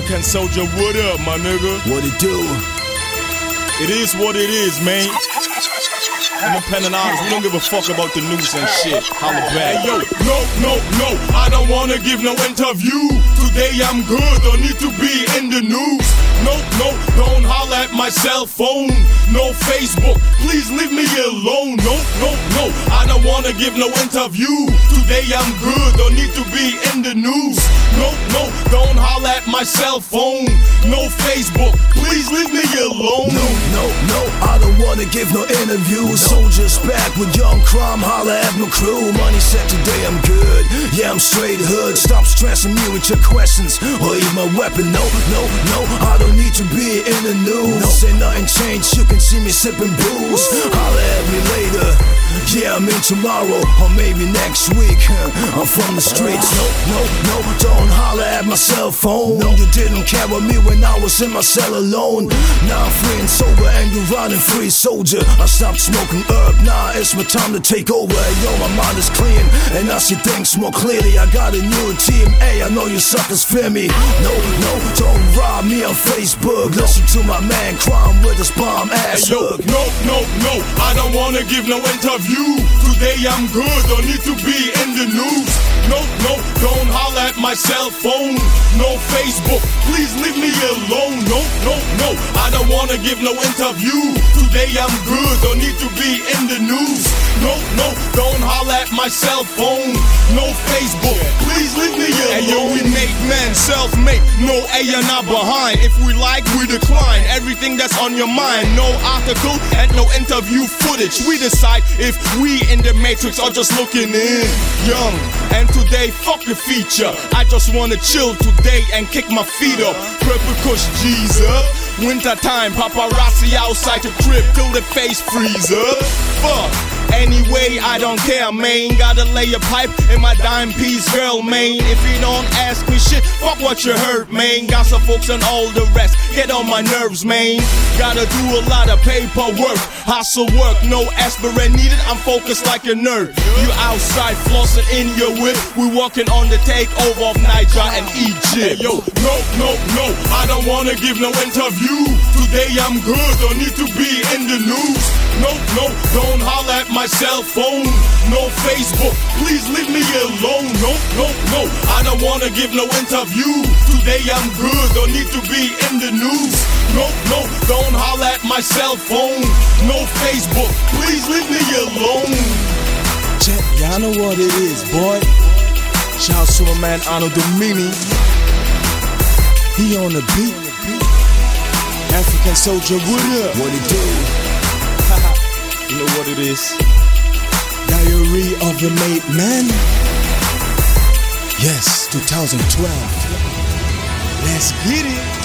African soldier, what up, my nigga? What it do? It is what it is, man. Independent artists, we don't give a fuck about the news and shit. Holla back. Hey, yo, no, I don't wanna give no interview. Today I'm good, don't need to be in the news. No, don't holla at my cell phone. No Facebook, please leave me alone. No, I don't wanna give no interview. Today I'm good, don't need to be in the news. No, don't holla at my cell phone. No Facebook, please leave me alone. No, I don't wanna give no interviews. Soldiers back with young crime, holla at my crew. Money said today I'm good, yeah I'm straight hood. Stop stressing me with your questions or eat my weapon. No, I don't need to be in the news. Say nothing changed, you can see me sipping booze. Holla at me later, yeah I'm in tomorrow or maybe next week. I'm from the streets. No, don't holla at my cell phone. No, you didn't care with me when I was in my cell alone. Now I'm free and sober and you're running free, soldier. I stopped smoking herb, nah, it's my time to take over. Hey, yo, my mind is clean and I see things more clearly. I got a new team, hey, I know you suckers fear me. No, don't rob me on Facebook. Listen to my man crime with his bomb ass hook. No, I don't wanna give no interview. Today I'm good, don't need to be in the news. No, don't holla at my cell phone. No Facebook, please leave me alone. No, I don't wanna give no interview. Today I'm good, don't need to be in the news. No, don't holla at my cell phone. No Facebook, please leave me alone. Hey yo, we make men self-made, no A&R behind. If we like, we decline everything that's on your mind. No article and no interview footage. We decide if we in the matrix or just looking in. Young, and today, fuck the feature. I just wanna chill today and kick my feet up. Purple Kush G's up. Winter time, paparazzi outside the crib till the face freeze up. Fuck. Anyway, I don't care, man. Gotta lay a pipe in my dime piece, girl, man. If you don't ask me shit, fuck what you heard, man. Got some folks and all the rest, get on my nerves, man. Gotta do a lot of paperwork, hustle work, no aspirin needed. I'm focused like a nerd. You outside flossing in your whip, we walking on the takeover of Niger and Egypt. Hey, yo, no, I don't wanna give no interview. Today I'm good, don't need to be in the news. No, don't holla at my cell phone. No Facebook, please leave me alone. No, I don't wanna give no interview. Today I'm good, don't need to be in the news. No, don't holla at my cell phone. No Facebook, please leave me alone. Check, y'all know what it is, boy. Shout out to my man Arnold Domini. He on the beat. African soldier, what up? What it do? You know what it is. Diary of a Made Man. Yes, 2012. Let's get it.